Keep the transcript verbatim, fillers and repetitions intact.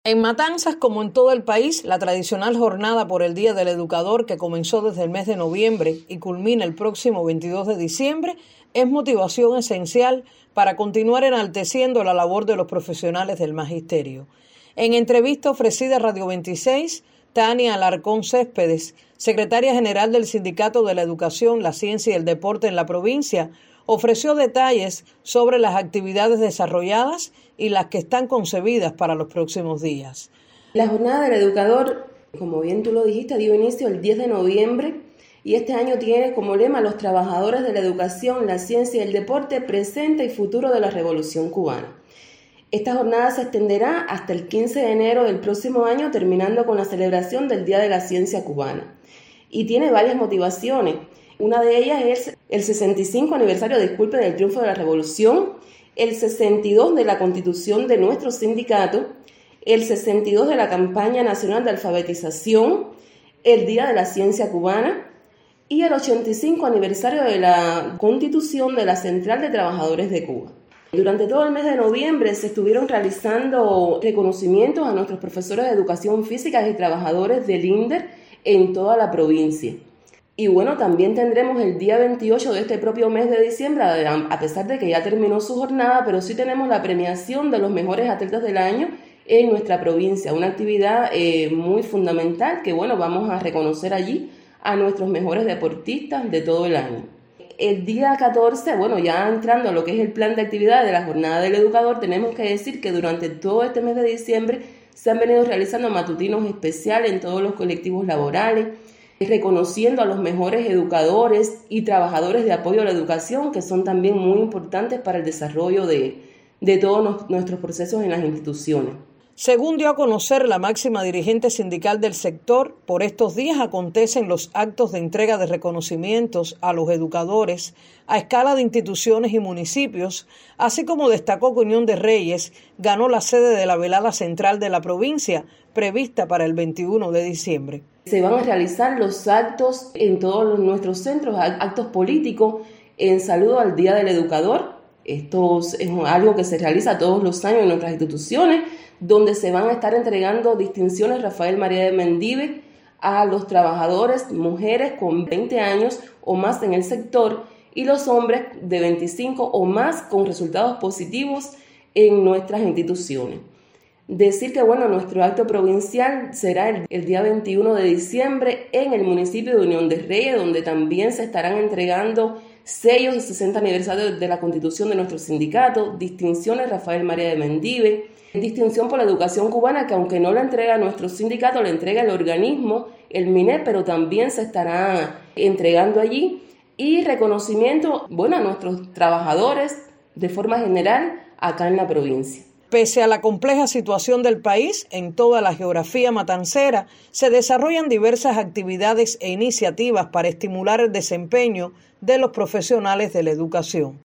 En Matanzas, como en todo el país, la tradicional jornada por el Día del Educador, que comenzó desde el mes de noviembre y culmina el próximo veintidós de diciembre, es motivación esencial para continuar enalteciendo la labor de los profesionales del magisterio. En entrevista ofrecida a Radio veintiséis, Tania Alarcón Céspedes, secretaria general del Sindicato de la Educación, la Ciencia y el Deporte en la provincia, ofreció detalles sobre las actividades desarrolladas y las que están concebidas para los próximos días. La jornada del educador, como bien tú lo dijiste, dio inicio el diez de noviembre y este año tiene como lema los trabajadores de la educación, la ciencia y el deporte, presente y futuro de la Revolución Cubana. Esta jornada se extenderá hasta el quince de enero del próximo año, terminando con la celebración del Día de la Ciencia Cubana. Y tiene varias motivaciones. Una de ellas es el sesenta y cinco aniversario, disculpe, del triunfo de la Revolución, el sesenta y dos de la constitución de nuestro sindicato, el sesenta y dos de la campaña nacional de alfabetización, el Día de la Ciencia Cubana y el ochenta y cinco aniversario de la constitución de la Central de Trabajadores de Cuba. Durante todo el mes de noviembre se estuvieron realizando reconocimientos a nuestros profesores de educación física y trabajadores del INDER en toda la provincia. Y bueno, también tendremos el día veintiocho de este propio mes de diciembre, a pesar de que ya terminó su jornada, pero sí tenemos la premiación de los mejores atletas del año en nuestra provincia, una actividad eh, muy fundamental que bueno, vamos a reconocer allí a nuestros mejores deportistas de todo el año. El día catorce, bueno, ya entrando a lo que es el plan de actividades de la Jornada del Educador, tenemos que decir que durante todo este mes de diciembre se han venido realizando matutinos especiales en todos los colectivos laborales, reconociendo a los mejores educadores y trabajadores de apoyo a la educación, que son también muy importantes para el desarrollo de, de todos nuestros procesos en las instituciones. Según dio a conocer la máxima dirigente sindical del sector, por estos días acontecen los actos de entrega de reconocimientos a los educadores a escala de instituciones y municipios, así como destacó que Unión de Reyes ganó la sede de la velada central de la provincia, prevista para el veintiuno de diciembre. Se van a realizar los actos en todos nuestros centros, actos políticos en saludo al Día del Educador. Esto es algo que se realiza todos los años en nuestras instituciones, donde se van a estar entregando distinciones Rafael María de Mendive a los trabajadores, mujeres con veinte años o más en el sector y los hombres de veinticinco o más con resultados positivos en nuestras instituciones. Decir que bueno, nuestro acto provincial será el, el día veintiuno de diciembre en el municipio de Unión de Reyes, donde también se estarán entregando sellos y sesenta aniversario de la constitución de nuestro sindicato, distinciones Rafael María de Mendive, distinción por la educación cubana, que aunque no la entrega nuestro sindicato, la entrega el organismo, el MINE, pero también se estará entregando allí, y reconocimiento, bueno, a nuestros trabajadores de forma general acá en la provincia. Pese a la compleja situación del país, en toda la geografía matancera se desarrollan diversas actividades e iniciativas para estimular el desempeño de los profesionales de la educación.